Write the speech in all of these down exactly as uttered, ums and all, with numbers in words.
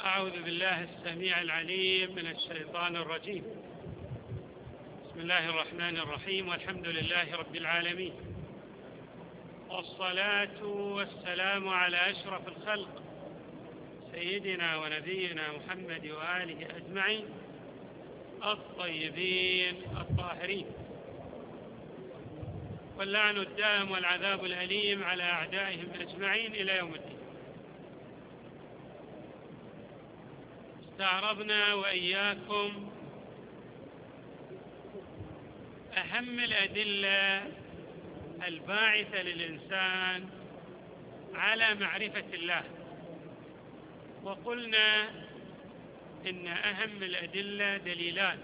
أعوذ بالله السميع العليم من الشيطان الرجيم. بسم الله الرحمن الرحيم، والحمد لله رب العالمين، والصلاة والسلام على أشرف الخلق سيدنا ونبينا محمد وآله أجمعين الطيبين الطاهرين، واللعن الدائم والعذاب الأليم على أعدائهم أجمعين إلى يوم الدين. استعرضنا وإياكم أهم الأدلة الباعثة للإنسان على معرفة الله، وقلنا إن أهم الأدلة دليلان: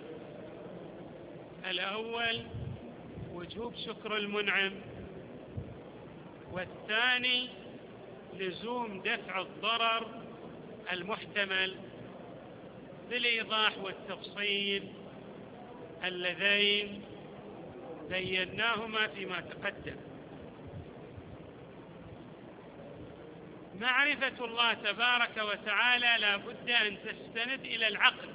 الأول وجوب شكر المنعم، والثاني لزوم دفع الضرر المحتمل بالإيضاح والتفصيل اللذين بيناهما فيما تقدم. معرفة الله تبارك وتعالى لا بد أن تستند إلى العقل.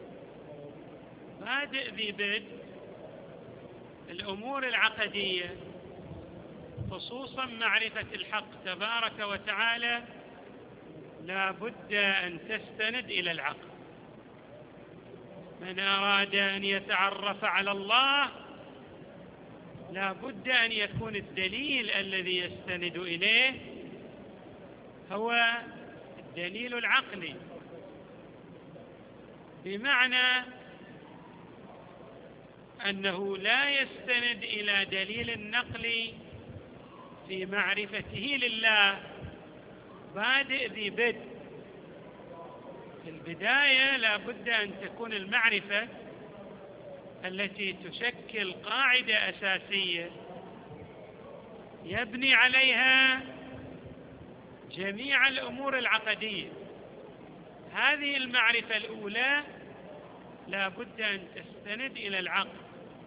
بادئ ذي بدء الأمور العقدية، خصوصا معرفة الحق تبارك وتعالى، لا بد أن تستند إلى العقل. من أراد أن يتعرف على الله لا بد أن يكون الدليل الذي يستند إليه هو الدليل العقلي، بمعنى أنه لا يستند إلى دليل النقل في معرفته لله. بادئ ذي بدء في البداية لا بد أن تكون المعرفة التي تشكل قاعدة أساسية يبني عليها جميع الأمور العقدية. هذه المعرفة الأولى لا بد أن تستند إلى العقل،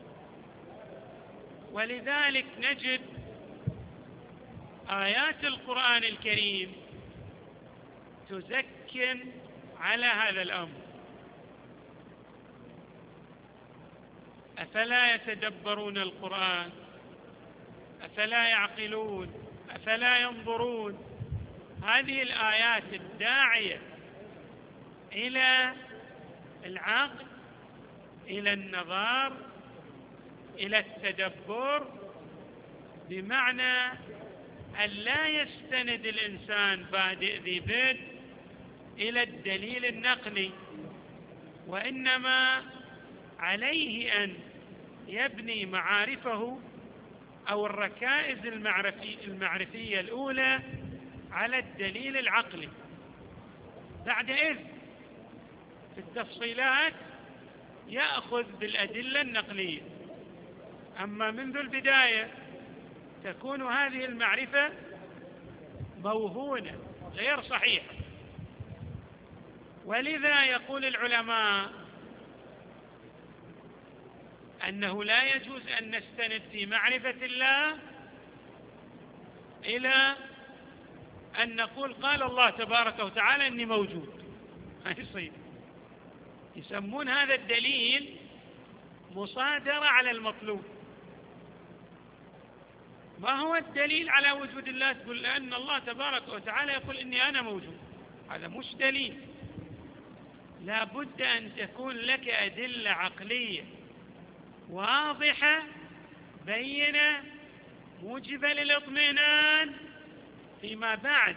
ولذلك نجد آيات القرآن الكريم تزكن على هذا الأمر. أفلا يتدبرون القرآن؟ أفلا يعقلون؟ أفلا ينظرون؟ هذه الآيات الداعية إلى العقل، إلى النظر، إلى التدبر، بمعنى أن لا يستند الإنسان بادئ ذي بدء إلى الدليل النقلي، وإنما عليه أن يبني معارفه أو الركائز المعرفي المعرفية الأولى على الدليل العقلي. بعدئذ في التفصيلات يأخذ بالأدلة النقلية، أما منذ البداية تكون هذه المعرفة موهونة غير صحيحة. ولذا يقول العلماء أنه لا يجوز أن نستند في معرفة الله إلى أن نقول قال الله تبارك وتعالى إني موجود. ما يصير. يسمون هذا الدليل مصادرة على المطلوب. ما هو الدليل على وجود الله؟ تقول لأن الله تبارك وتعالى يقول إني أنا موجود. هذا مش دليل. لا بد أن تكون لك أدلة عقلية واضحة بينة موجبة للاطمئنان، فيما بعد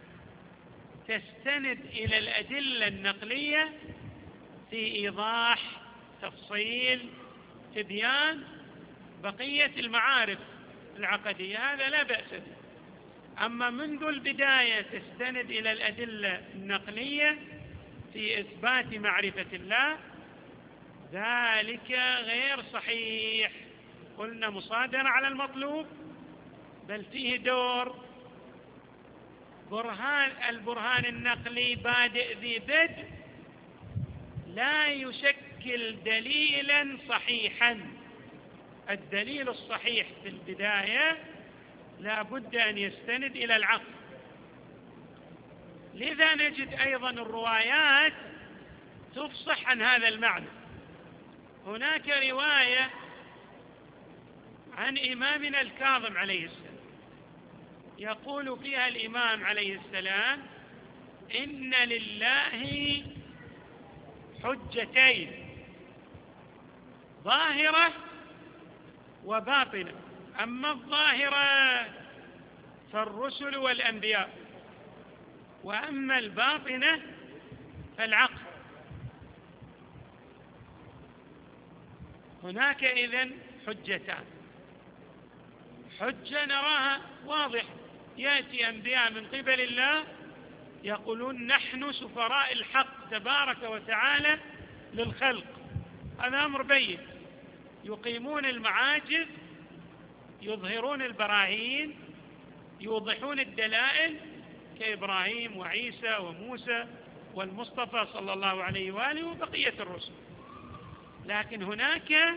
تستند إلى الأدلة النقلية في إيضاح، تفصيل، تبيان بقية المعارف العقدية. هذا لا بأس به. أما منذ البداية تستند إلى الأدلة النقلية في إثبات معرفة الله، ذلك غير صحيح. قلنا مصادرة على المطلوب، بل فيه دور برهان. البرهان النقلي بادئ ذي بدء لا يشكل دليلا صحيحا. الدليل الصحيح في البداية لا بد أن يستند إلى العقل. لذا نجد أيضا الروايات تفصح عن هذا المعنى. هناك رواية عن إمامنا الكاظم عليه السلام يقول فيها الإمام عليه السلام: إن لله حجتين، ظاهرة وباطنة، أما الظاهرة فالرسل والأنبياء، وأما الباطنة فالعقل. هناك إذن حجتان، حجة نراها واضح، يأتي أنبياء من قبل الله يقولون نحن سفراء الحق تبارك وتعالى للخلق، هذا أمر بين، يقيمون المعاجز، يظهرون البراهين، يوضحون الدلائل كإبراهيم وعيسى وموسى والمصطفى صلى الله عليه وآله وبقية الرسل. لكن هناك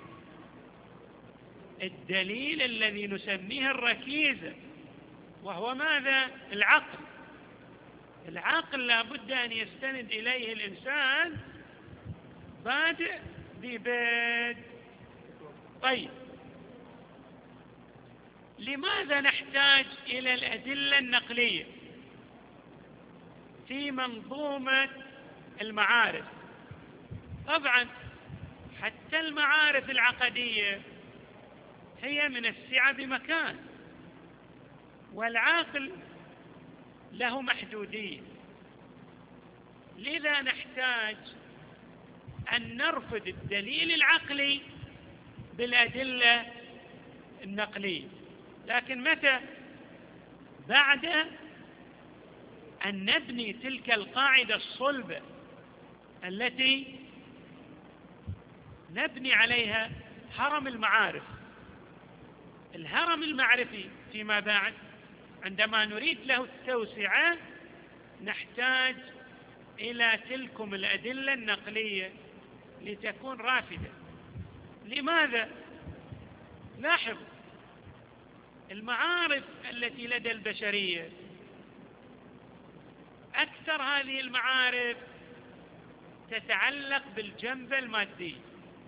الدليل الذي نسميه الركيزة، وهو ماذا؟ العقل. العقل لا بد أن يستند إليه الإنسان بادئ ببدء. طيب، لماذا نحتاج إلى الأدلة النقلية في منظومة المعارف؟ طبعا حتى المعارف العقدية هي من السعة بمكان، والعاقل له محدودية، لذا نحتاج أن نرفض الدليل العقلي بالأدلة النقلية. لكن متى؟ بعد أن نبني تلك القاعدة الصلبة التي نبني عليها هرم المعارف. الهرم المعرفي فيما بعد عندما نريد له التوسعة نحتاج إلى تلكم الأدلة النقلية لتكون رافدة. لماذا؟ لاحظ، المعارف التي لدى البشرية أكثر هذه المعارف تتعلق بالجنبة المادية.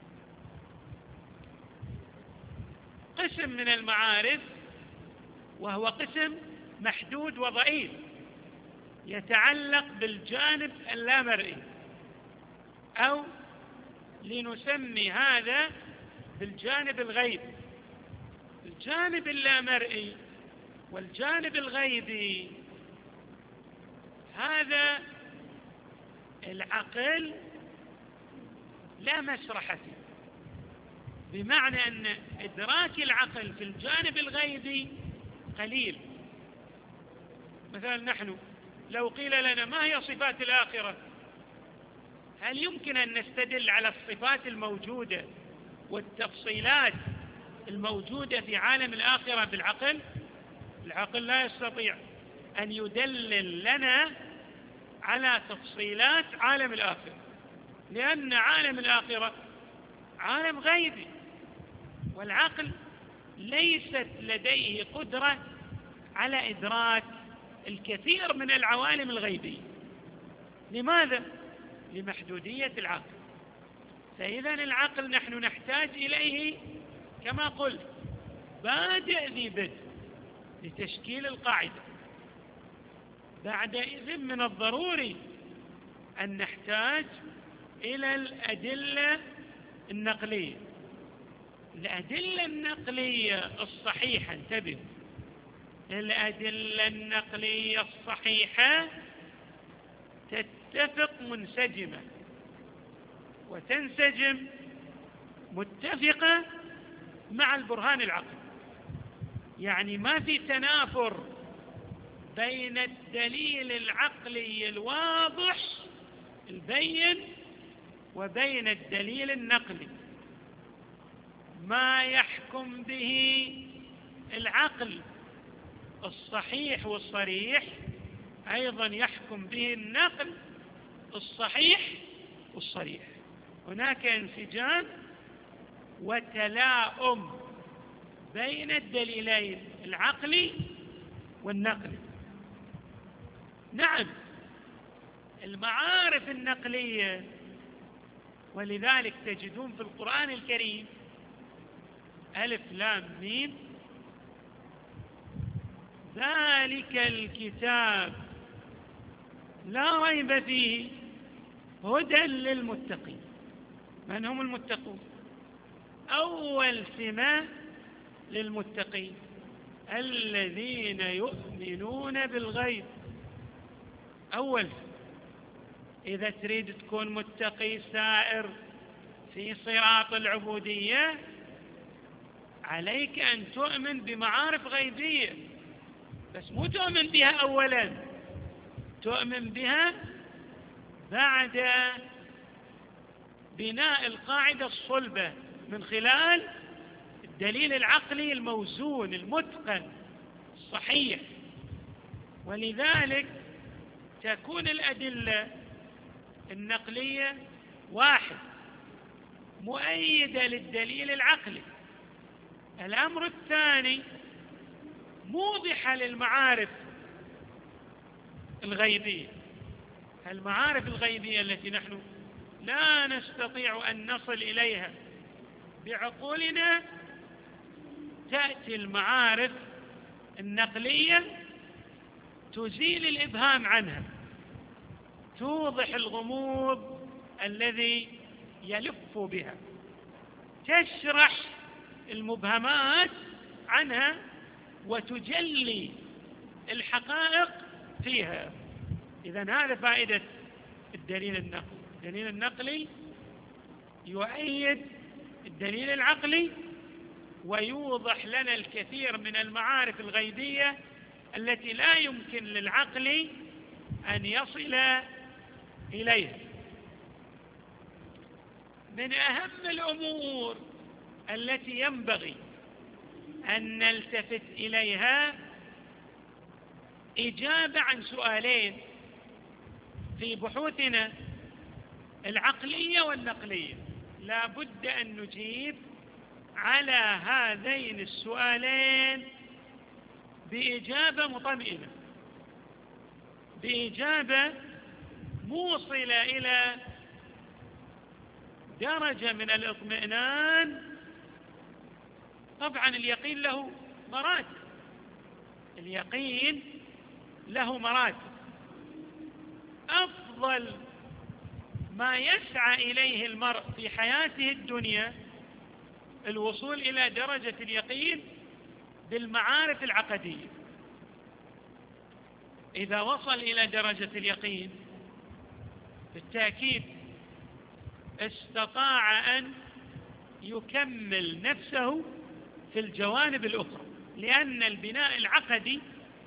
قسم من المعارف وهو قسم محدود وضئيل يتعلق بالجانب اللامرئي، أو لنسمي هذا بالجانب الغيبي. الجانب اللامرئي والجانب الغيبي هذا العقل لا مسرح فيه، بمعنى أن إدراك العقل في الجانب الغيبي قليل. مثلا نحن لو قيل لنا ما هي صفات الآخرة، هل يمكن أن نستدل على الصفات الموجودة والتفصيلات الموجودة في عالم الآخرة بالعقل؟ العقل لا يستطيع أن يدلل لنا على تفصيلات عالم الآخرة، لأن عالم الآخرة عالم غيبي، والعقل ليست لديه قدرة على إدراك الكثير من العوالم الغيبية. لماذا؟ لمحدودية العقل. فإذا العقل نحن نحتاج إليه كما قلت بادئ ذي بدء لتشكيل القاعدة. بعدئذ من الضروري أن نحتاج إلى الأدلة النقلية. الأدلة النقلية الصحيحة، انتبه، الأدلة النقلية الصحيحة تتفق منسجمة وتنسجم متفقة مع البرهان العقلي. يعني ما في تنافر بين الدليل العقلي الواضح البين وبين الدليل النقلي. ما يحكم به العقل الصحيح والصريح أيضا يحكم به النقل الصحيح والصريح. هناك انسجام وتلاؤم بين الدليلين العقلي والنقلي. نعم، المعارف النقلية. ولذلك تجدون في القرآن الكريم ألف لام ميم ذلك الكتاب لا ريب فيه هدى للمتقين. من هم المتقون؟ أول سمة للمتقين الذين يؤمنون بالغيب. أول إذا تريد تكون متقي سائر في صراط العبودية عليك أن تؤمن بمعارف غيبية، بس مو تؤمن بها أولا، تؤمن بها بعد بناء القاعدة الصلبة من خلال الدليل العقلي الموزون المتقن الصحيح. ولذلك تكون الأدلة النقلية واحد مؤيدة للدليل العقلي. الأمر الثاني موضحة للمعارف الغيبية. المعارف الغيبية التي نحن لا نستطيع أن نصل إليها بعقولنا، تأتي المعارف النقلية تزيل الإبهام عنها، توضح الغموض الذي يلف بها، تشرح المبهمات عنها وتجلي الحقائق فيها. إذن هذا فائدة الدليل النقلي. الدليل النقلي يؤيد الدليل العقلي ويوضح لنا الكثير من المعارف الغيبية التي لا يمكن للعقل أن يصل إليها. من أهم الأمور التي ينبغي أن نلتفت إليها إجابة عن سؤالين في بحوثنا العقلية والنقلية. لا بد أن نجيب على هذين السؤالين بإجابة مطمئنة، بإجابة موصلة إلى درجة من الاطمئنان. طبعا اليقين له مراتب، اليقين له مراتب. أفضل ما يسعى إليه المرء في حياته الدنيا الوصول إلى درجة اليقين بالمعارف العقدية. إذا وصل إلى درجة اليقين بالتأكيد استطاع أن يكمل نفسه في الجوانب الأخرى، لأن البناء العقدي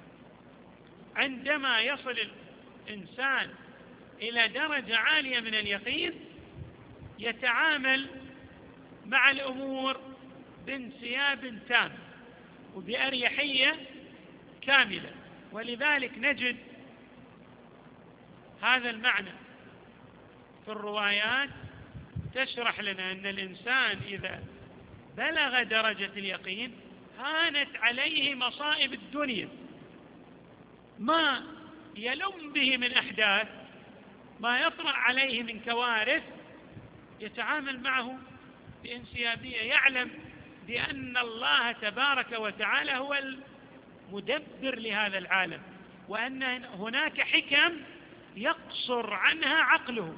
عندما يصل الإنسان إلى درجة عالية من اليقين يتعامل مع الأمور بانسياب تام وبأريحية كاملة. ولذلك نجد هذا المعنى في الروايات تشرح لنا أن الإنسان إذا بلغ درجة اليقين هانت عليه مصائب الدنيا، ما يلم به من أحداث، ما يطرأ عليه من كوارث يتعامل معه بانسيابية، يعلم بأن الله تبارك وتعالى هو المدبر لهذا العالم، وأن هناك حكم يقصر عنها عقله،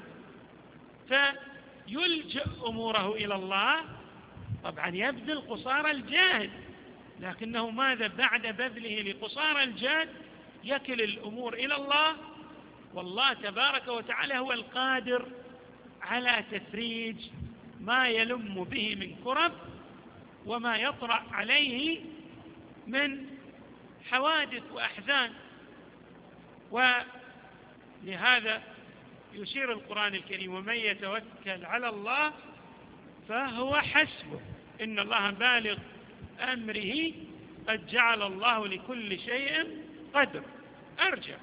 فيلجأ أموره إلى الله. طبعا يبذل قصارى الجهد، لكنه ماذا بعد بذله لقصارى الجهد يكل الأمور إلى الله، والله تبارك وتعالى هو القادر على تفريج ما يلم به من كرب وما يطرأ عليه من حوادث وأحزان. ولهذا يشير القرآن الكريم: ومن يتوكل على الله فهو حسبه إن الله بالغ أمره قد جعل الله لكل شيء قدر. أرجع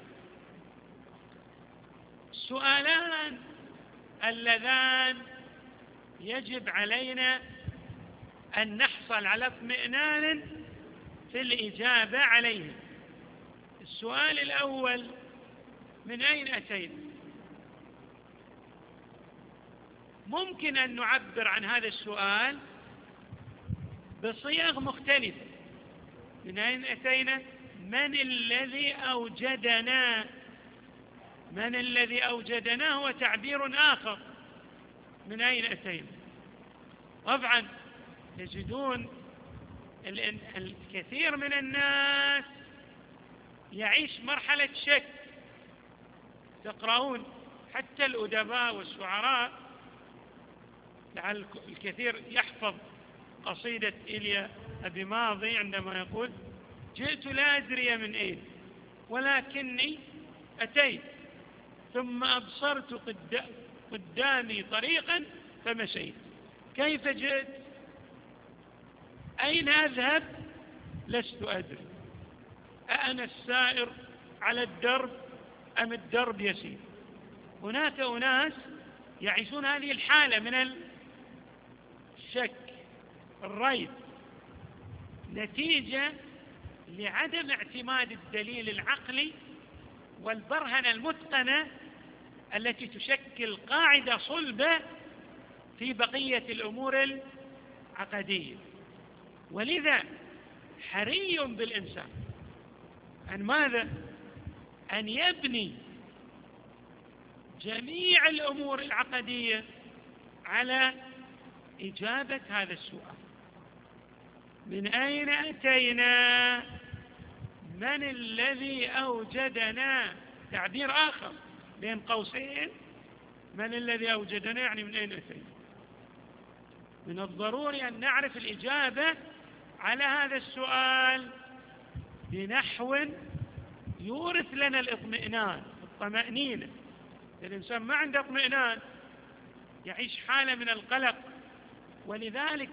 السؤالان اللذان يجب علينا أن نحصل على اطمئنان في الإجابة عليه. السؤال الأول: من أين أتينا؟ ممكن أن نعبر عن هذا السؤال بصيغ مختلفة. من أين أتينا؟ من الذي أوجدنا؟ من الذي أوجدنا هو تعبير آخر. من أين أتينا؟ طبعا تجدون الكثير من الناس يعيش مرحلة شك. تقرؤون حتى الأدباء والشعراء، لعل الكثير يحفظ قصيدة إيليا أبي ماضي عندما يقول: جئت لا أدري من أين ولكني أتيت ثم أبصرت قدامي طريقا فمشيت. كيف جئت؟ أين أذهب؟ لست أدري. أأنا السائر على الدرب أم الدرب يسير؟ هناك أناس يعيشون هذه الحالة من الشك، الريب، نتيجة لعدم اعتماد الدليل العقلي والبرهنة المتقنة التي تشكل قاعدة صلبة في بقية الأمور العقدية. ولذا حري بالإنسان أن ماذا؟ أن يبني جميع الأمور العقدية على إجابة هذا السؤال: من أين أتينا؟ من الذي أوجدنا؟ تعبير آخر بين قوسين: من الذي أوجدنا يعني من أين أتينا. من الضروري أن نعرف الإجابة على هذا السؤال بنحو يورث لنا الاطمئنان، الطمأنينة. الإنسان ما عنده اطمئنان يعيش حالة من القلق. ولذلك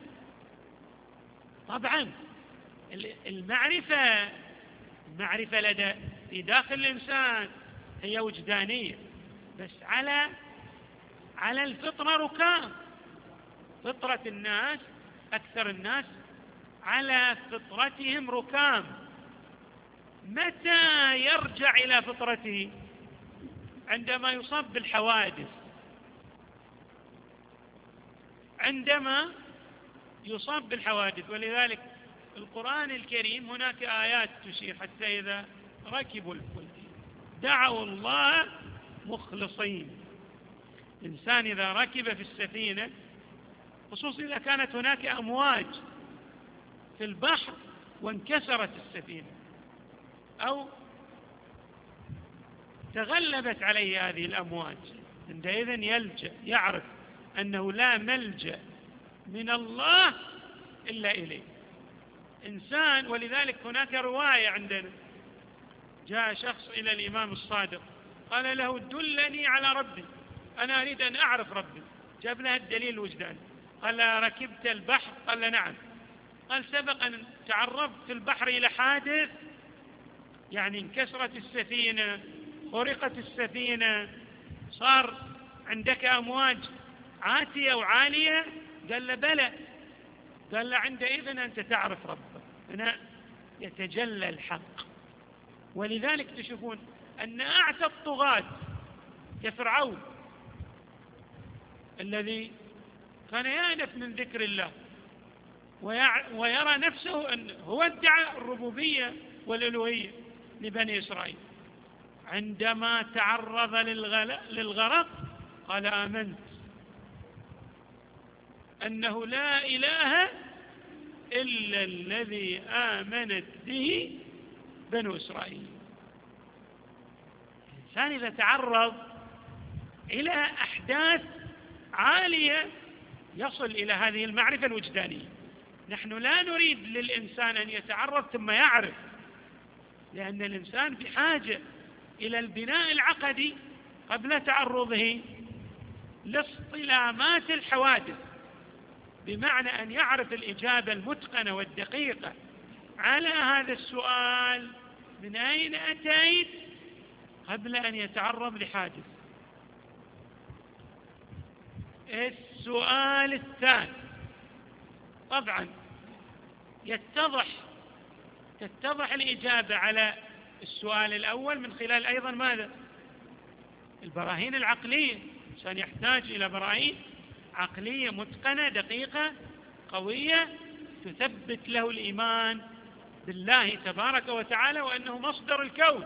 طبعا المعرفة المعرفة لدى في داخل الإنسان هي وجدانية، بس على على الفطرة ركام. فطرة الناس، أكثر الناس على فطرتهم ركام. متى يرجع إلى فطرته؟ عندما يصاب بالحوادث. عندما يصاب بالحوادث. ولذلك القرآن الكريم هناك آيات تشير: حتى إذا ركبوا الفلك دعوا الله مخلصين. الإنسان إذا ركب في السفينة، خصوصا إذا كانت هناك أمواج في البحر وانكسرت السفينة أو تغلبت عليه هذه الأمواج، عندئذ يلجأ، يعرف أنه لا ملجأ من الله إلا إليه. إنسان. ولذلك هناك رواية عندنا: جاء شخص إلى الإمام الصادق قال له: دلني على ربي، أنا أريد أن أعرف ربي. جاب له الدليل الوجداني. قال: ركبت البحر؟ قال: نعم. قال: سبق أن تعرضت في البحر إلى حادث؟ يعني انكسرت السفينة، غرقت السفينة، صار عندك أمواج عاتية وعالية؟ قال له: بلى. قال له: عندئذ أنت تعرف ربك، هنا يتجلى الحق. ولذلك تشوفون أن أعتى الطغاة كفرعون الذي كان يأنف من ذكر الله ويرى نفسه أن هو ادعى الربوبية والألوهية لبني إسرائيل، عندما تعرض للغرق قال: آمنت أنه لا إله إلا الذي آمنت به بنو إسرائيل. الإنسان إذا تعرض إلى أحداث عالية يصل إلى هذه المعرفة الوجدانية. نحن لا نريد للإنسان أن يتعرض ثم يعرف، لأن الإنسان بحاجة إلى البناء العقدي قبل تعرضه لاصطلامات الحوادث، بمعنى أن يعرف الإجابة المتقنة والدقيقة على هذا السؤال: من أين أتيت؟ قبل أن يتعرض لحادث. السؤال الثاني طبعا يتضح تتضح الإجابة على السؤال الأول من خلال أيضا ماذا؟ البراهين العقلية. الإنسان يحتاج إلى براهين عقلية متقنة دقيقة قوية تثبت له الإيمان بالله تبارك وتعالى وأنه مصدر الكون.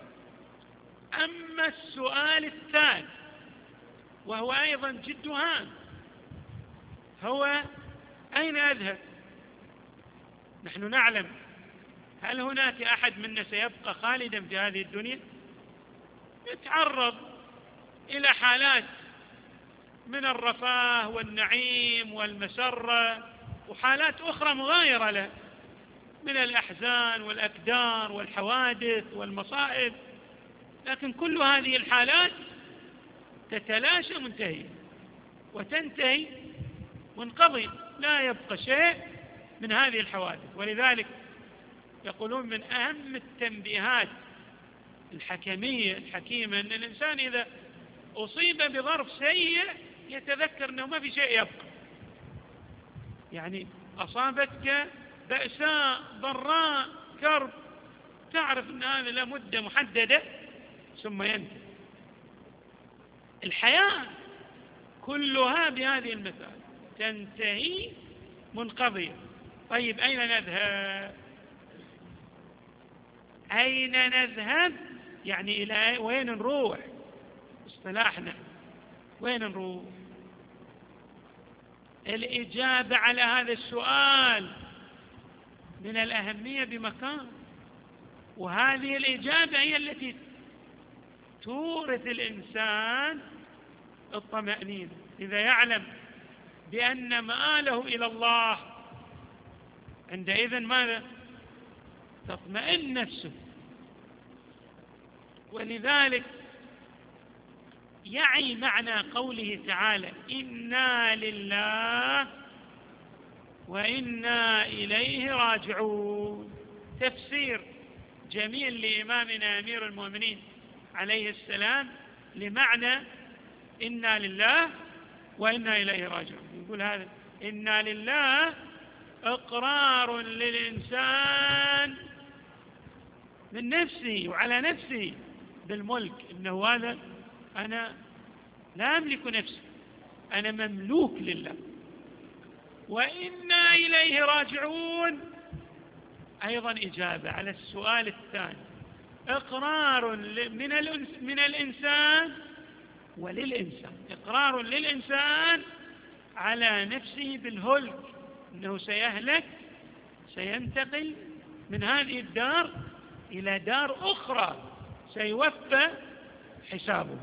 أما السؤال الثاني وهو أيضا جد هام، هو أين أذهب؟ نحن نعلم هل هناك أحد منا سيبقى خالدا في هذه الدنيا؟ يتعرض إلى حالات من الرفاه والنعيم والمسرة وحالات أخرى مغايرة له من الأحزان والأكدار والحوادث والمصائب، لكن كل هذه الحالات تتلاشى منتهية وتنتهي منقضية، لا يبقى شيء من هذه الحوادث. ولذلك يقولون من أهم التنبيهات الحكمية الحكيمة أن الإنسان إذا أصيب بظرف سيء يتذكر أنه ما في شيء يبقى. يعني أصابتك بأساء ضراء كرب، تعرف أن هذا له مدة محددة ثم ينتهي. الحياة كلها بهذه المثال تنتهي منقضية. طيب أين نذهب؟ أين نذهب يعني إلى وين نروح؟ اصطلاحنا وين نروح؟ الإجابة على هذا السؤال من الأهمية بمكان، وهذه الإجابة هي التي تورث الإنسان الطمأنينة. إذا يعلم بأن مآله إلى الله عندئذ ماذا؟ تطمئن نفسه. ولذلك يعي معنى قوله تعالى إنا لله وإنا إليه راجعون، تفسير جميل لإمامنا أمير المؤمنين عليه السلام لمعنى إنا لله وإنا إليه راجعون. يقول هذا إنا لله إقرار للإنسان من نفسه وعلى نفسه بالملك، إنه هذا أنا لا أملك نفسي، أنا مملوك لله. وإنا إليه راجعون أيضا إجابة على السؤال الثاني، إقرار من من الإنسان وللإنسان، إقرار للإنسان على نفسه بالهلك، أنه سيهلك، سينتقل من هذه الدار إلى دار أخرى سيوفى حسابه.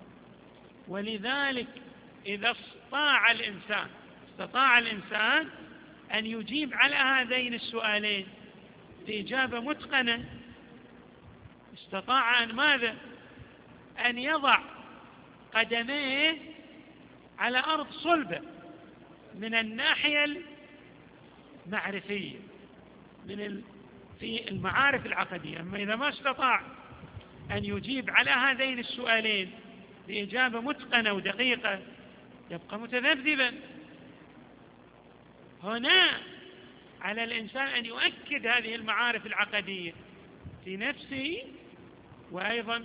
ولذلك إذا استطاع الإنسان استطاع الإنسان أن يجيب على هذين السؤالين بإجابة متقنة، استطاع أن ماذا؟ أن يضع قدميه على أرض صلبة من الناحية المعرفية من في المعارف العقدية. أما إذا ما استطاع أن يجيب على هذين السؤالين بإجابة متقنة ودقيقة يبقى متذبذبا. هنا على الإنسان أن يؤكد هذه المعارف العقدية في نفسه وأيضا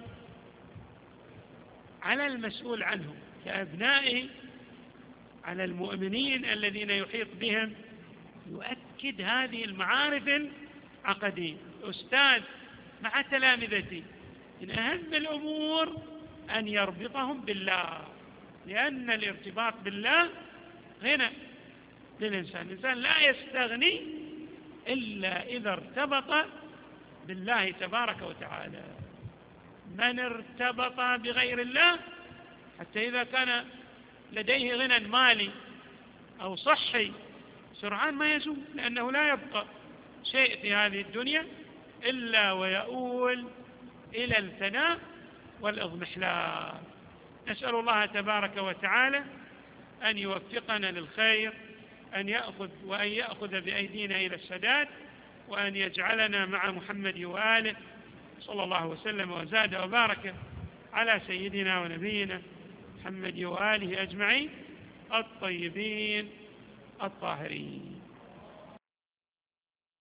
على المسؤول عنهم كأبنائه، على المؤمنين الذين يحيط بهم، يؤكد هذه المعارف العقدية. أستاذ مع تلامذتي من أهم الأمور أن يربطهم بالله، لأن الارتباط بالله غنى للإنسان. الإنسان لا يستغني إلا إذا ارتبط بالله تبارك وتعالى. من ارتبط بغير الله حتى إذا كان لديه غنى مالي أو صحي سرعان ما يزول، لأنه لا يبقى شيء في هذه الدنيا إلا ويؤول إلى الفناء والإضمحلال. نسأل الله تبارك وتعالى أن يوفقنا للخير، أن يأخذ وأن يأخذ بأيدينا إلى السداد، وأن يجعلنا مع محمد وآله صلى الله وسلم وزاد وبارك على سيدنا ونبينا محمد وآله أجمعين الطيبين الطاهرين.